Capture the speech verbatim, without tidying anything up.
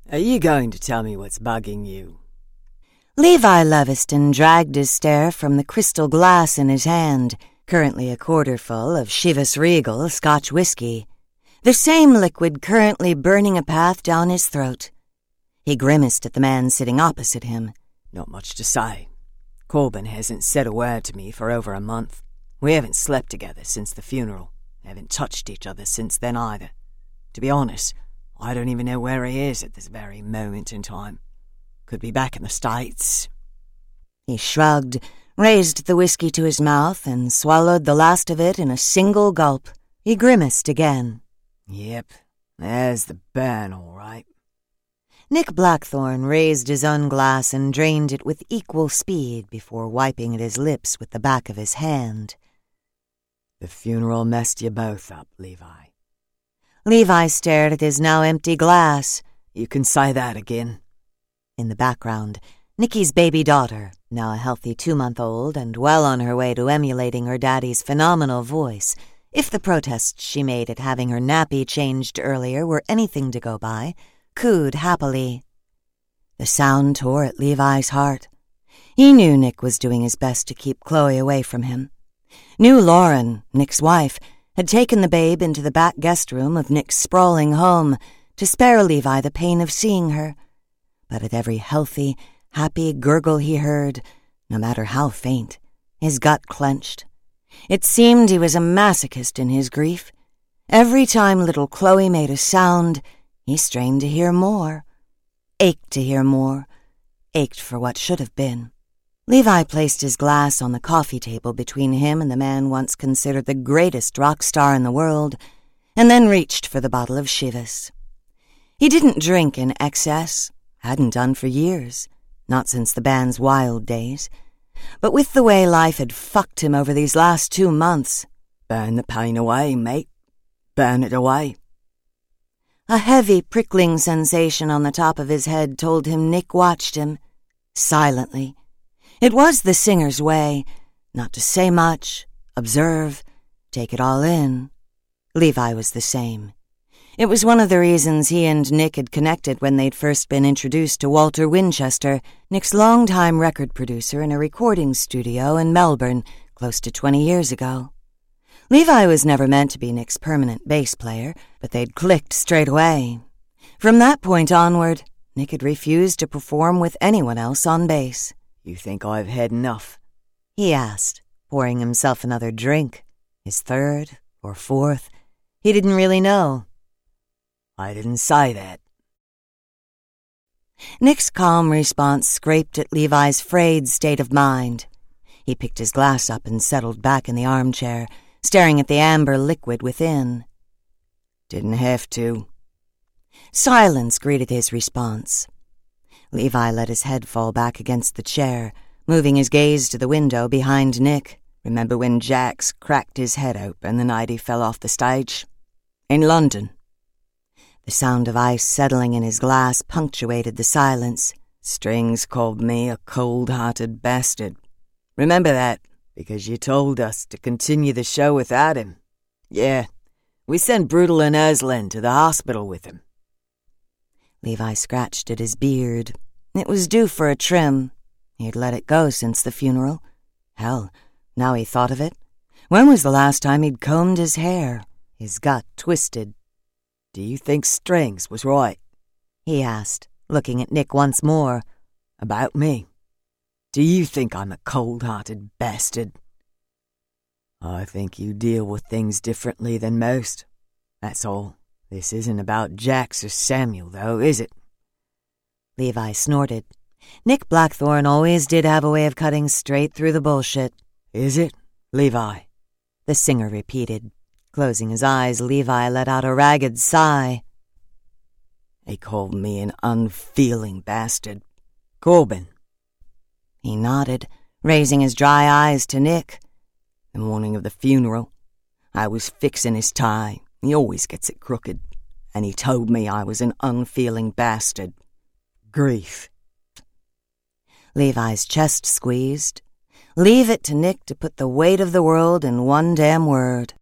Are you going to tell me what's bugging you? Levi Leviston dragged his stare from the crystal glass in his hand, currently a quarter full of Chivas Regal Scotch whiskey, the same liquid currently burning a path down his throat. He grimaced at the man sitting opposite him. Not much to say. Corbin hasn't said a word to me for over a month. We haven't slept together since the funeral. Haven't touched each other since then either. To be honest, I don't even know where he is at this very moment in time. Could be back in the States. He shrugged, raised the whiskey to his mouth, and swallowed the last of it in a single gulp. He grimaced again. Yep, there's the burn, all right. Nick Blackthorne raised his own glass and drained it with equal speed before wiping at his lips with the back of his hand. The funeral messed you both up, Levi. Levi stared at his now empty glass. You can say that again. In the background, Nicky's baby daughter, now a healthy two-month-old and well on her way to emulating her daddy's phenomenal voice, if the protests she made at having her nappy changed earlier were anything to go by, cooed happily. The sound tore at Levi's heart. He knew Nick was doing his best to keep Chloe away from him. Knew Lauren, Nick's wife, had taken the babe into the back guest room of Nick's sprawling home to spare Levi the pain of seeing her. But at every healthy, happy gurgle he heard, no matter how faint, his gut clenched. It seemed he was a masochist in his grief. Every time little Chloe made a sound, he strained to hear more, ached to hear more, ached for what should have been. Levi placed his glass on the coffee table between him and the man once considered the greatest rock star in the world, and then reached for the bottle of Chivas. He didn't drink in excess, hadn't done for years, not since the band's wild days, but with the way life had fucked him over these last two months. Burn the pain away, mate. Burn it away. A heavy, prickling sensation on the top of his head told him Nick watched him, silently. It was the singer's way, not to say much, observe, take it all in. Levi was the same. It was one of the reasons he and Nick had connected when they'd first been introduced to Walter Winchester, Nick's longtime record producer in a recording studio in Melbourne close to twenty years ago. Levi was never meant to be Nick's permanent bass player, but they'd clicked straight away. From that point onward, Nick had refused to perform with anyone else on bass. You think I've had enough? He asked, pouring himself another drink. His third or fourth. He didn't really know. I didn't say that. Nick's calm response scraped at Levi's frayed state of mind. He picked his glass up and settled back in the armchair, staring at the amber liquid within. Didn't have to. Silence greeted his response. Levi let his head fall back against the chair, moving his gaze to the window behind Nick. Remember when Jax cracked his head open the night he fell off the stage? In London. The sound of ice settling in his glass punctuated the silence. Strings called me a cold-hearted bastard. Remember that, because you told us to continue the show without him. Yeah, we sent Brutal and Urslan to the hospital with him. Levi scratched at his beard. It was due for a trim. He'd let it go since the funeral. Hell, now he thought of it. When was the last time he'd combed his hair? His gut twisted. Do you think Strings was right? He asked, looking at Nick once more. About me. Do you think I'm a cold-hearted bastard? I think you deal with things differently than most. That's all. This isn't about Jax or Samuel, though, is it? Levi snorted. Nick Blackthorne always did have a way of cutting straight through the bullshit. Is it, Levi? The singer repeated. Closing his eyes, Levi let out a ragged sigh. He called me an unfeeling bastard. Corbin. He nodded, raising his dry eyes to Nick. The morning of the funeral, I was fixing his tie. He always gets it crooked. And he told me I was an unfeeling bastard. Grief. Levi's chest squeezed. Leave it to Nick to put the weight of the world in one damn word.